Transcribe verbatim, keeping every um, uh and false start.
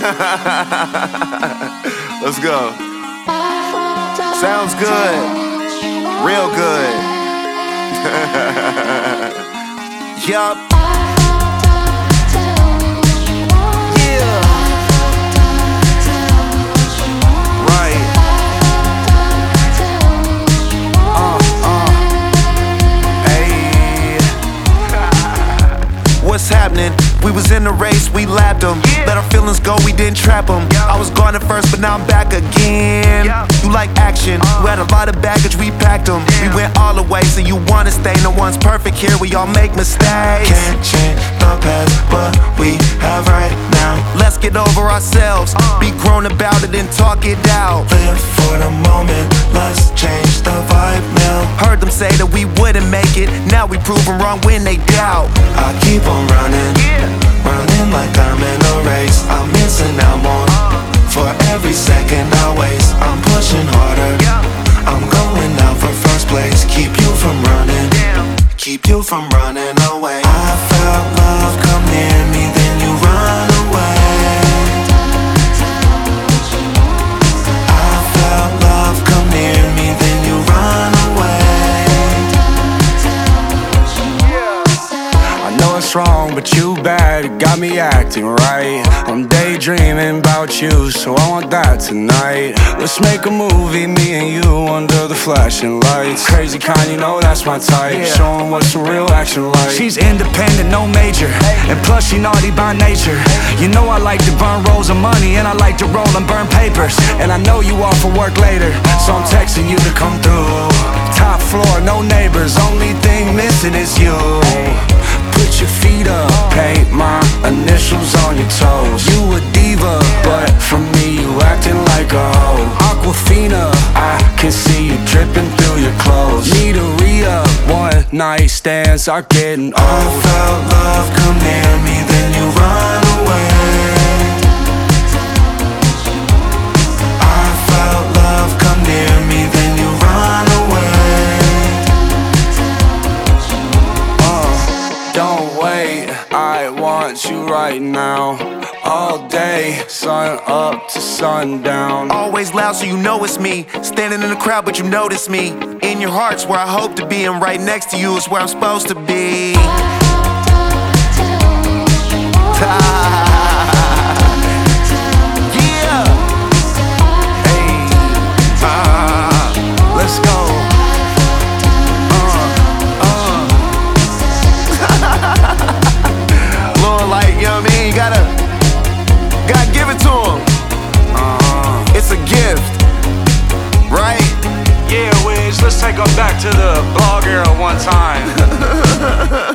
Let's go. Sounds good. Real good. Yup. Yeah. Right. Uh, uh. Hey. What's happening? We was in the race, we lapped them. Yeah. Let our feelings go, we didn't trap them. Yeah. I was gone at first, but now I'm back again. Yeah. You like action, uh. we had a lot of baggage, we packed them. Damn. We went all the way, so you wanna stay. No one's perfect here, we all make mistakes. Can't change the past, what we have right now. Let's get over ourselves, uh. be grown about it and talk it out. Live for the moment, let's change the vibe now. Heard them say that we wouldn't make it, now we prove them wrong when they doubt. I keep on running, yeah. running like I'm in a race. I'm missing out more, uh. for every second I waste. I'm pushing harder, yeah. I'm going out for first place. Keep you from running, damn. Keep you from running away. I felt love come near me, then you run away. I felt love come near me, then you run away. I know it's wrong, but you bad, it got me acting right. I'm daydreaming about you, so I want that tonight. Let's make a movie, me and you under the flashing lights. Crazy kind, you know that's my type. Yeah. Show 'em what some real action like. She's independent, no major, and plus she naughty by nature. You know I like to burn rolls of money, and I like to roll and burn papers. And I know you off for work later, so I'm texting you to come through. Top floor, no neighbors, only thing missing is you. Put your feet up, paint my initials on your toes. You a diva, but from me you acting like a hoe. Aquafina, I can see you dripping through your clothes. Need a re-up, one night stands are getting old. I felt love come near me, then you run away. I felt love come near me, then you run away. Don't wait, I want you right now. All day, sun up to sundown. Always loud so you know it's me. Standing in the crowd but you notice me. In your heart's where I hope to be, and right next to you is where I'm supposed to be. Yeah. Hey. Ah. Let's go. Lord, like, you know what I mean? You gotta, gotta give it to him. Uh, it's a gift, right? Yeah, Wiz, let's take her back to the blog era one time.